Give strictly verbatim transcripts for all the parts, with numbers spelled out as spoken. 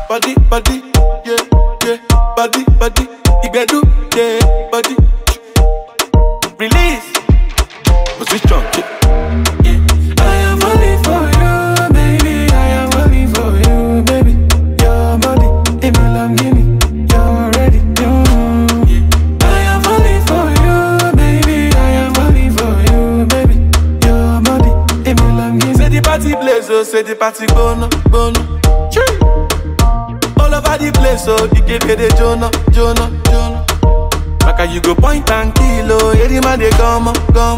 body, body, yeah, yeah, body, body, Igbedu, yeah, body. Release, but we strong, yeah. I am falling for you, baby. I am falling for you, baby. Your body, it me Lamborghini, you're ready, yeah. I am falling for you, baby. I am falling for you, baby. Your body, it me Lamborghini. Say the party place, oh, say the party bono, bono. All over the place, so you give me the Jonah, Jonah, Jonah. Like you go point and kill, oh, yeah, the man they come, come.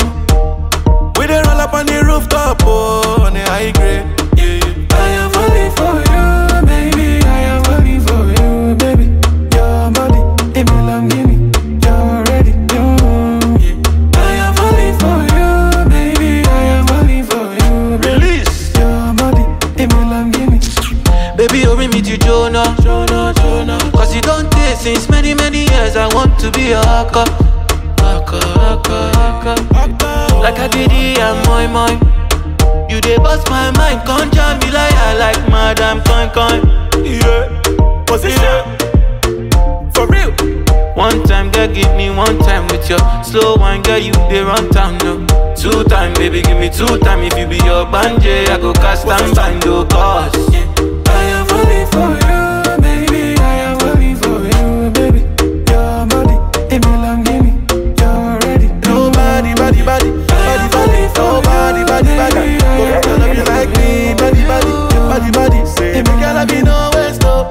We they roll up on the rooftop, oh, on the high grade, yeah, yeah. I am falling for you, baby. I am falling for you, baby. Your body, it me Lamborghini, you're ready, yeah. I am falling for you, baby. I am falling for you, baby. Release. Your body, it me Lamborghini. Baby, you bring me to Jonah, Jonah, Jonah. Cause you don't take since many, many years. I want to be a haka, haka, haka, haka. Like I did it, I'm my mind. You dey bust my mind, can't jam me like I like Madam Coin Coin. Yeah, position, yeah. For real. One time, girl, give me one time with your slow wine, girl, you dey run town, no. Two time, baby, give me two time. If you be your banje, I go cast and bind your cause. Yeah. I am falling for you, baby. I am falling for you, baby. Your body, it me Lamborghini, you're ready. Nobody, body, body, body, body, nobody, body, body. Go tell them you like me, body, body, body, body. Say, me gotta be no waste, no.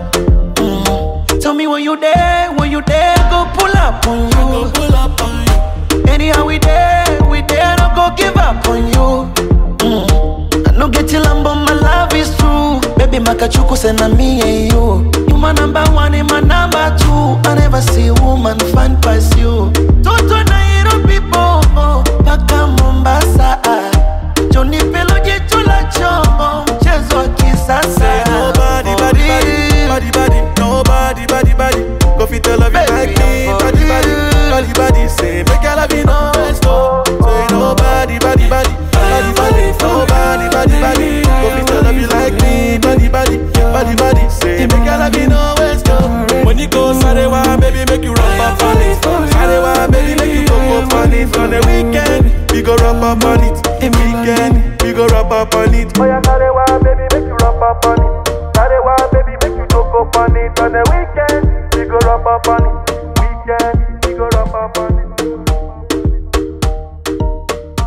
Mm. Tell me when you there, when you there, go pull up on you. Go pull up on you. Anyhow we there, we there, don't go give up on you. Mm. I no get till I'm but my love is true. Baby, makachuku sena me and you. You my number one and my number two. I never see a woman find past you. Toto na hero people, oh, paka Mombasa. Johnny Pelo jitu la chombo, mchezo wa kisasa. Say nobody, body, body, body, body, nobody, body, body. Go fit tell of you like me, body, body, body, body. Say make your love you no waste, no. Say nobody, body, body, body, body, nobody, body, body. Go fit tell of you like me, body, body, body, body. Say make your love you no waste, no. When you go Sarewa, baby, make you rub up on it. Sarewa, baby, make you go go on it. On the weekend, we go rub up on it. Weekend, we go rub up on it. Oh yeah, Sarewa, baby, make you rub up on it. Sarewa, baby, make you go go on it. On the weekend, we go rub up on it. Weekend, we go rub up on it.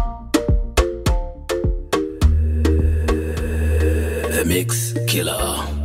The Mix Killer.